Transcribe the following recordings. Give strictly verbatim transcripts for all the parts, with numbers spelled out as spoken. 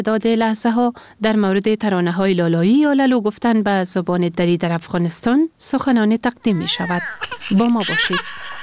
تعداد لحظه ها در مورد ترانه های لالایی یا لالو گفتن به زبان دری در افغانستان سخنانه تقدیم می شود. با ما باشید.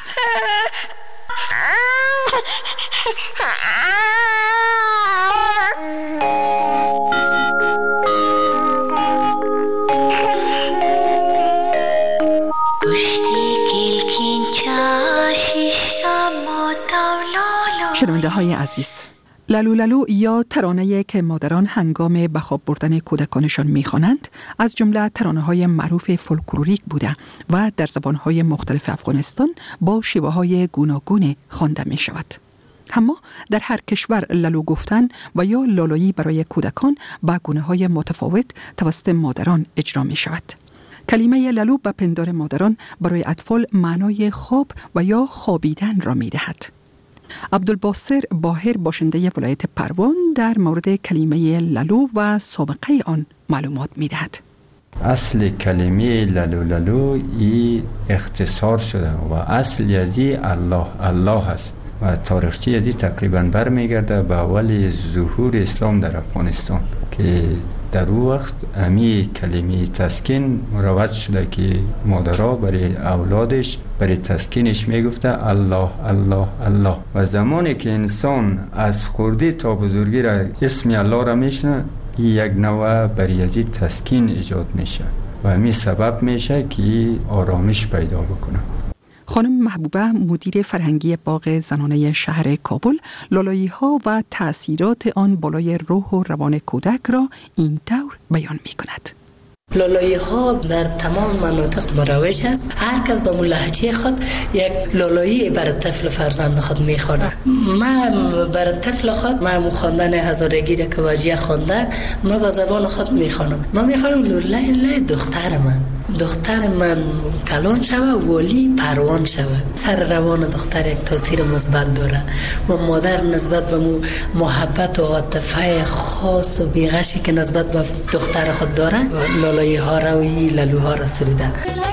شنونده های عزیز، لالو لالو یا ترانه‌ای که مادران هنگام به خواب بردن کودکانشان می‌خوانند از جمله ترانه‌های معروف فولکلوریک بوده و در زبان‌های مختلف افغانستان با شیوه‌های گوناگون خوانده می‌شود. اما در هر کشور لالو گفتن و یا لالایی برای کودکان با گونه‌های متفاوت توسط مادران اجرا می‌شود. کلمه لالو به پندار مادران برای اطفال معنای خواب و یا خوابیدن را می‌دهد. عبدالباسر باهر باشنده ولایت پروان در مورد کلمه لالو و سابقه آن معلومات می‌دهد. اصل کلمه لالو لالو ای اختصار شده و اصل یزی الله الله هست و تاریخچه یزی تقریبا برمیگرده به اول ظهور اسلام در افغانستان که در او وقت امی کلمه تسکین مروج شده که مادرها برای اولادش برای تسکینش میگفته الله الله الله و زمانی که انسان از خردی تا بزرگی را اسم الله را میشنه یک نوع برای ازی تسکین ایجاد میشه و امی سبب میشه که آرامش پیدا بکنه. خانم محبوبه مدیر فرهنگی باغ زنانه شهر کابل لالایی ها و تأثیرات آن بالای روح و روان کودک را این طور بیان می کند. لالایی ها در تمام مناطق مروج است. هر کس به لهجه خود یک لالایی بر طفل فرزند خود میخوانه. من بر طفل خود من خواندن هزارگی را که واجیه خوانده من به زبان خود میخوانم. من میخوانم لالای لای دختر من دختر من کلان شوه ولی پروان شوه. سر روان دختر یک تاثیر مثبت داره و مادر نسبت به مو محبت و عاطفه خاص و بیغشی که نسبت به دختر خود داره لالایی ها را و لالوها را سریده.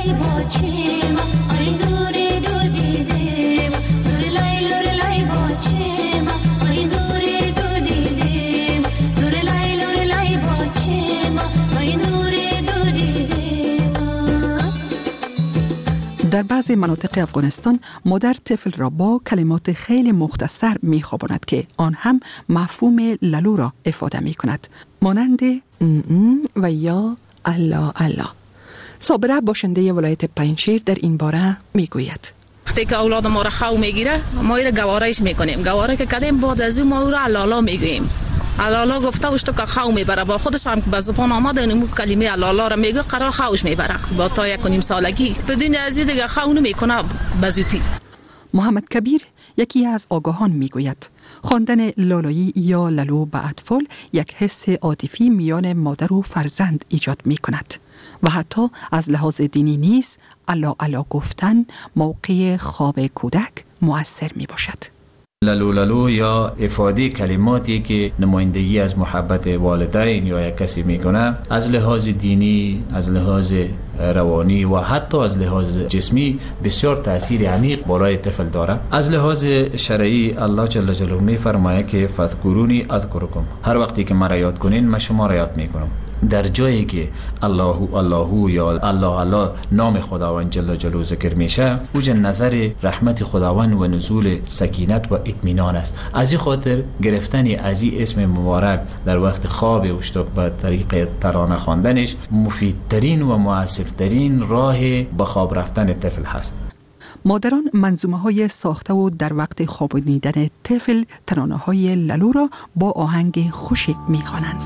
در بعضی مناطق افغانستان مادر طفل را با کلمات خیلی مختصر می خواباند که آن هم مفهوم لالو را افاده می کند، مانند و یا الله الله. صابره باشنده ولایت پنجشیر در این باره می گوید. وقتی که اولاد ما را خو میگیره ما را گوارایش میکنیم. گواره که کردیم بعد از اون ما او را لالا میگوییم. الالا گفته وش تو که خو میبره با خودش هم به زبان آمده اینو کلمه الالا را میگه قرار خوش میبره با تا یک و نیم سالگی بدون از این دیگه خو نمیکنه بزوتی. محمد کبیر یکی از آگاهان میگوید خواندن لالایی یا لالو به اطفال یک حس عاطفی میان مادر و فرزند ایجاد میکند و حتی از لحاظ دینی نیز الله الله گفتن موقع خواب کودک مؤثر میباشد. لالو لالو یا افاده کلماتی که نمایندگی از محبت والدین یا یک کسی میکنه از لحاظ دینی، از لحاظ روانی و حتی از لحاظ جسمی بسیار تأثیر عمیق بالای طفل داره. از لحاظ شرعی الله جل جلاله میفرماید که فذکرونی اذکرکم، هر وقتی که مرا یاد کنین من شما را یاد میکنم. در جایی که الله الله یا الله الله نام خداوند جل جلاله ذکر میشه اوج نظر رحمت خداوند و نزول سکینت و اطمینان است. از این خاطر گرفتن از این اسم مبارک در وقت خواب اوشتاق به طریق ترانه خواندنش مفیدترین و مؤثرترین راه به خواب رفتن طفل هست. مادران منظومه های ساخته و در وقت خوابانیدن طفل ترانه های لالو را با آهنگ خوشی میخوانند.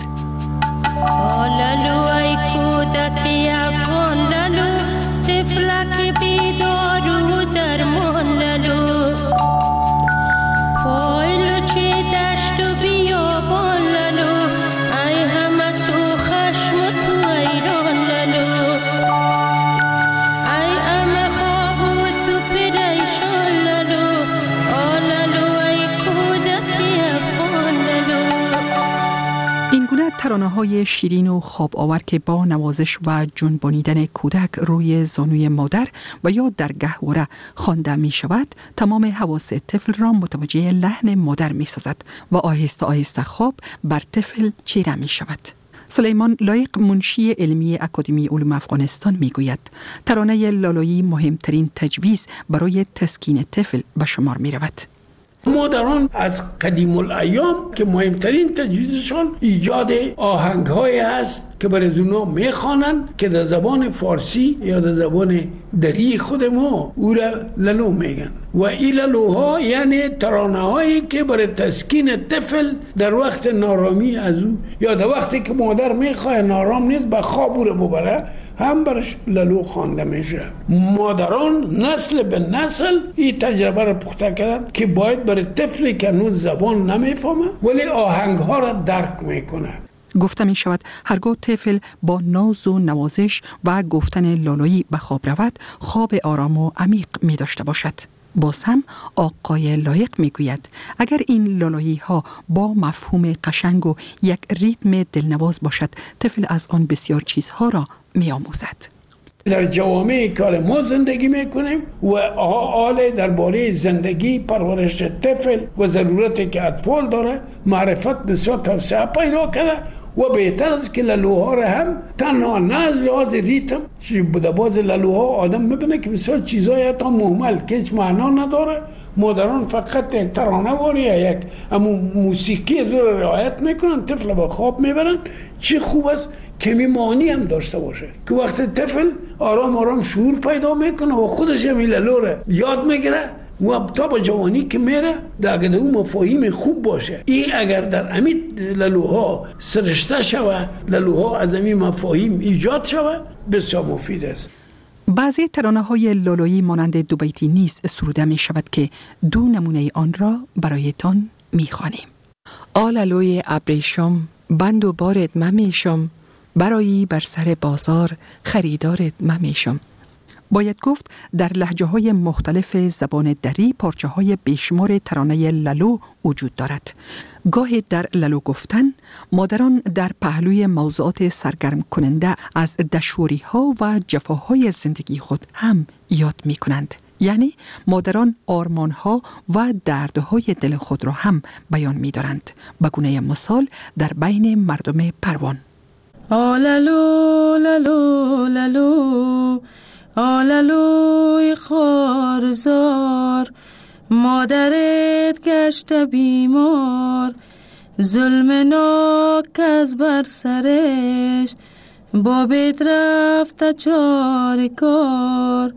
لالو ای کودکی افغان لالو طفلک بیدار و درمان لالو پایلو چی دشت و بیابان لالو ای همه سو خشم و تو ایران لالو ای همه خواب و تو پریشان لالو لالو ای کودکی افغان لالو این گونه ترانه‌های شیرین و خواب آور که با نوازش و جنبانیدن کودک روی زانوی مادر و یا در گهواره خوانده می شود، تمام حواس طفل را متوجه لحن مادر می سازد و آهسته آهسته خواب بر طفل چیره می شود. سلیمان لایق، منشی علمی اکادمی علوم افغانستان، می گوید ترانه لالایی مهمترین تجویز برای تسکین طفل به شمار می رود. مادران از قدیم الایام که مهمترین تجویزشان ایجاد آهنگ های هست که برای اونا میخوانند که در زبان فارسی یا در زبان دری خود ما او را لالو میگن و این لالوها یعنی ترانه هایی که برای تسکین طفل در وقت نارامی از او یا در وقتی که مادر میخواه نارام نیست به خواب او را ببره هم برش لالو خوانده میشه. مادران نسل به نسل این تجربه را پخته کردن که باید برای طفلی که هنوز زبان نمیفهمه ولی آهنگ ها را درک میکنه. گفته می شود هرگاه طفل با ناز و نوازش و گفتن لالایی به خواب رود، خواب آرام و عمیق می داشته باشد. باز هم آقای لایق می گوید اگر این لالایی ها با مفهوم قشنگ و یک ریتم دلنواز باشد، طفل از آن بسیار چیزها را می آموزد. در جوامع کار ما زندگی میکنیم و آل درباره زندگی پرورش طفل و ضرورتی که اطفال داره معرفت بسیار توسعه پیدا کرده و بهتر است که لالوها را هم تنها نه از لحاظ ریتم که بوده باز لالوها آدم میبینه که بسیار چیزای حتی مهمل که هیچ معنا نداره، مادران فقط یک ترانه واری یک اما موسیقی از رو رعایت میکنن، طفل با خواب میبرن. چه خوب است که میمانی هم داشته باشه که وقت طفل آرام آرام شعور پیدا میکنه و خودش هم لالو را یاد میگیره و تا به جوانی که میره در اون مفاهیم خوب باشه. این اگر در امید لالوها سرشته شوه، لالوها از این مفاهیم ایجاد شوه، بسیار مفید است. بعضی ترانه های لالایی مانند دو بیتی نیز سروده می شود که دو نمونه آن را برایتان می خوانیم. آلالوی ابریشم بند و بارت ممیشم، برایی بر سر بازار خریدارت ممیشم. باید گفت در لهجه های مختلف زبان دری پارچه های بیشمار ترانه لالو وجود دارد. گاهی در لالو گفتن مادران در پهلوی موضوعات سرگرم کننده از دشواری ها و جفاهای زندگی خود هم یاد می کنند. یعنی مادران آرمان ها و دردهای دل خود را هم بیان می دارند. به گونه مثال در بین مردم پروان. آلالو لالو لالو آلالوی خارزار، مادرت گشت بیمار، ظلم ناک از بر سرش، بابت رفت چار کار.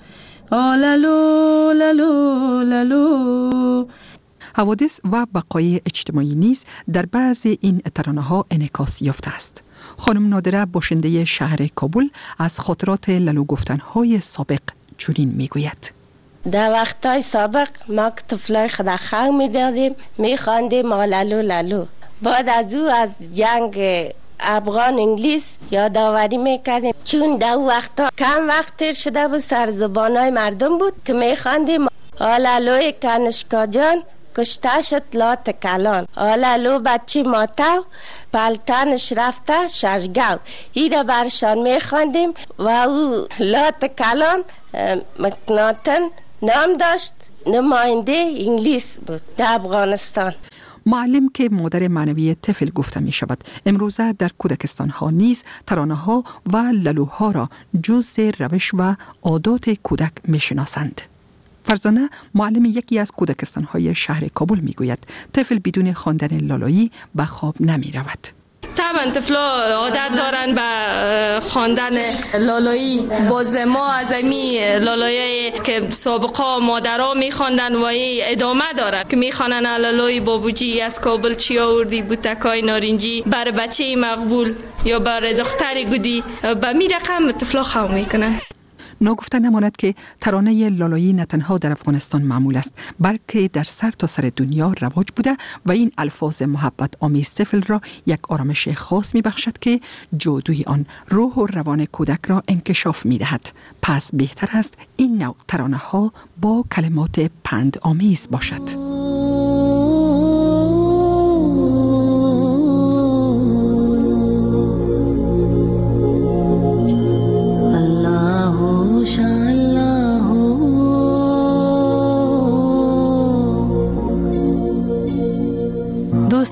آلالو لالو لالو. حوادث و بقای اجتماعی نیز در بعضی این ترانه ها انعکاس یافته است. خانم نادره باشنده شهر کابل از خاطرات لالو گفتن‌های سابق چنین میگوید. در وقتای سابق ما که طفلای خدا خو میدادیم میخواندیم آلالو لالو. بعد از او از جنگ افغان انگلیس یادآوری میکردیم، چون در او وقتا کم وقت تیر شده بود، سر زبانای مردم بود که میخواندیم آلالوی کنشکا جان کشته شد لات کلان، آلالو بچی ماتو پلتنش رفته ششگو. این را برشان میخواندیم و او لات کلان مکناتن نام داشت، نماینده انگلیس بود در افغانستان. معلم که مادر معنوی طفل گفته می شود. امروزه در کودکستان ها نیز ترانه ها و لالوها را جزء روش و عادات کودک می شناسند. فرزانه معلم یکی از کودکستان های شهر کابل می گوید طفل بدون خواندن لالایی به خواب نمی رود. طبعا طفلا عادت دارن به خواندن لالایی. باز ما از امی لالایی که سابقا مادرها میخواندن و ادامه دارن که میخوانن لالایی بابوجی از کابل چی آوردی بوتکای نارنجی بر بچه مقبول یا بر دختر گودی، به می رقم طفلا خو میکنن. ناگفته نماند که ترانه لالایی نه تنها در افغانستان معمول است، بلکه در سر تا سر دنیا رواج بوده و این الفاظ محبت آمیز طفل را یک آرامش خاص می بخشد که جادوی آن روح و روان کودک را انکشاف می دهد. پس بهتر است این نوع ترانه ها با کلمات پند آمیز باشد.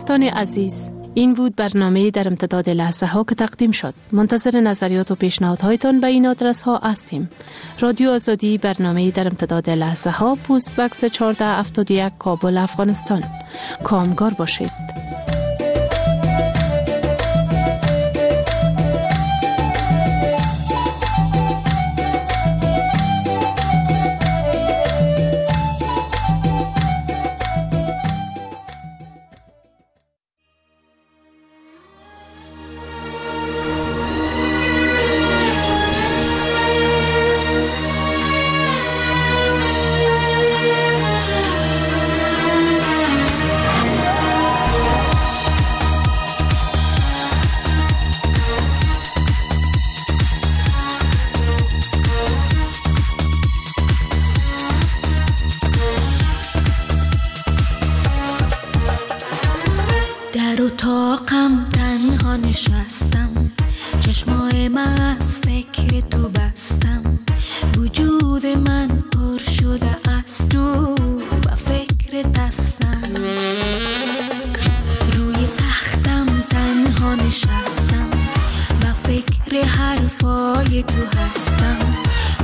شنوندگان عزیز، این بود برنامه در امتداد لحظه ها که تقدیم شد. منتظر نظریات و پیشنهادهایتان به این آدرس ها هستیم. رادیو آزادی، برنامه در امتداد لحظه ها، پست بکس چهارده هفتاد و یک، کابل، افغانستان. کامگار باشید. در اتاقم تنها نشستم، چشمای من از فکر تو بستم، وجود من پر شده از تو و فکر دستم. روی تختم تنها نشستم و فکر حرفای تو هستم،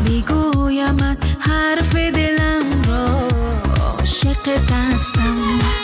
میگویم حرف دلم را عاشق دستم.